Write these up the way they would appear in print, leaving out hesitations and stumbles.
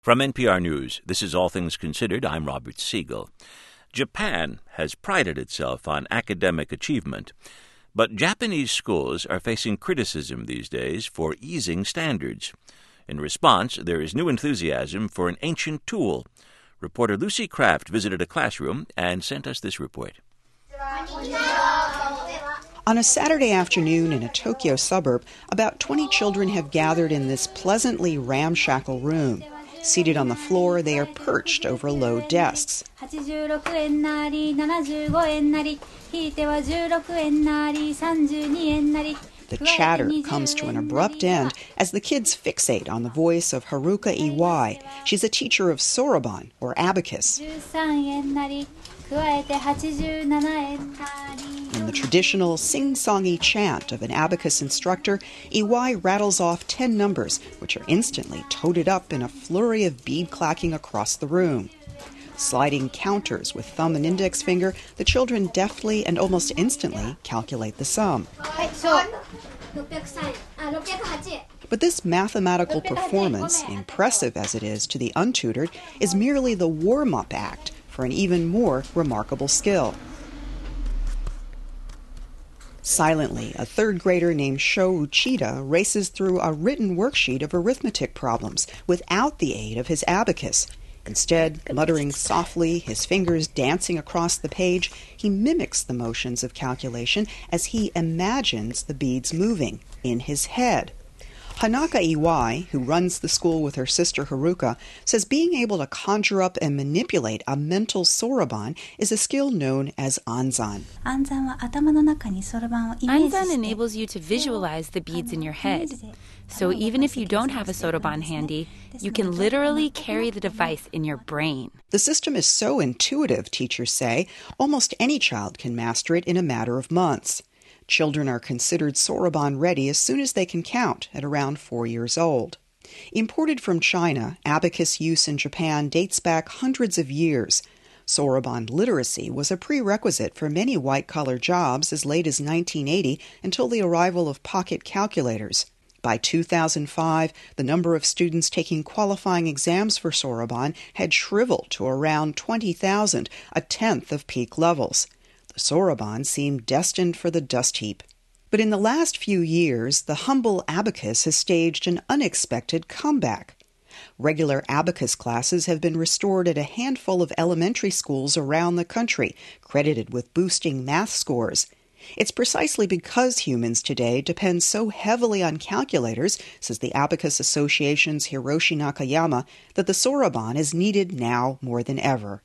From NPR News, this is All Things Considered. I'm Robert Siegel. Japan has prided itself on academic achievement, but Japanese schools are facing criticism these days for easing standards. In response, there is new enthusiasm for an ancient tool. Reporter Lucy Kraft visited a classroom and sent us this report. On a Saturday afternoon in a Tokyo suburb, about 20 children have gathered in this pleasantly ramshackle room. Seated on the floor, they are perched over low desks. The chatter comes to an abrupt end as the kids fixate on the voice of Haruka Iwai. She's a teacher of soroban, or abacus. In the traditional sing-songy chant of an abacus instructor, Iwai rattles off 10 numbers, which are instantly toted up in a flurry of bead clacking across the room. Sliding counters with thumb and index finger, the children deftly and almost instantly calculate the sum. But this mathematical performance, impressive as it is to the untutored, is merely the warm-up act for an even more remarkable skill. Silently, a third grader named Sho Uchida races through a written worksheet of arithmetic problems without the aid of his abacus. Instead, muttering softly, his fingers dancing across the page, he mimics the motions of calculation as he imagines the beads moving in his head. Hanaka Iwai, who runs the school with her sister Haruka, says being able to conjure up and manipulate a mental soroban is a skill known as Anzan. Anzan enables you to visualize the beads in your head. So even if you don't have a soroban handy, you can literally carry the device in your brain. The system is so intuitive, teachers say, almost any child can master it in a matter of months. Children are considered soroban ready as soon as they can count, at around 4 years old. Imported from China, abacus use in Japan dates back hundreds of years. Soroban literacy was a prerequisite for many white-collar jobs as late as 1980 until the arrival of pocket calculators. By 2005, the number of students taking qualifying exams for soroban had shriveled to around 20,000, a tenth of peak levels. The soroban seemed destined for the dust heap. But in the last few years, the humble abacus has staged an unexpected comeback. Regular abacus classes have been restored at a handful of elementary schools around the country, credited with boosting math scores. It's precisely because humans today depend so heavily on calculators, says the Abacus Association's Hiroshi Nakayama, that the soroban is needed now more than ever.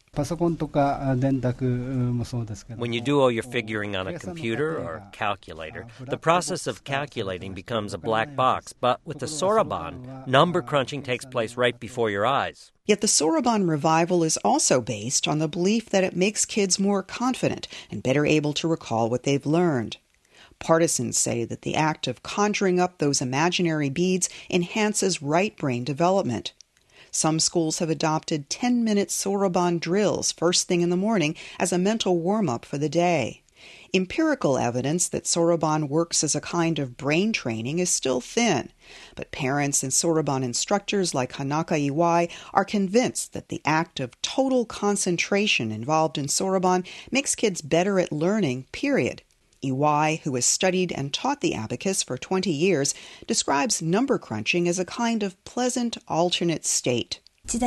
When you do all your figuring on a computer or calculator, the process of calculating becomes a black box. But with the soroban, number crunching takes place right before your eyes. Yet the soroban revival is also based on the belief that it makes kids more confident and better able to recall what they've learned. Partisans say that the act of conjuring up those imaginary beads enhances right brain development. Some schools have adopted 10-minute soroban drills first thing in the morning as a mental warm-up for the day. Empirical evidence that soroban works as a kind of brain training is still thin, but parents and soroban instructors like Hanaka Iwai are convinced that the act of total concentration involved in soroban makes kids better at learning, period. Iwai, who has studied and taught the abacus for 20 years, describes number crunching as a kind of pleasant alternate state.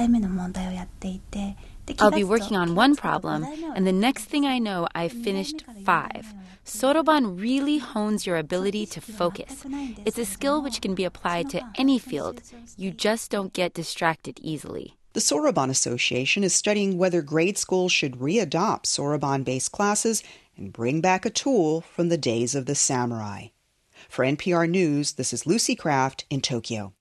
I'll be working on one problem, and the next thing I know, I've finished 5. Soroban really hones your ability to focus. It's a skill which can be applied to any field. You just don't get distracted easily. The Soroban Association is studying whether grade schools should re-adopt soroban-based classes and bring back a tool from the days of the samurai. For NPR News, this is Lucy Kraft in Tokyo.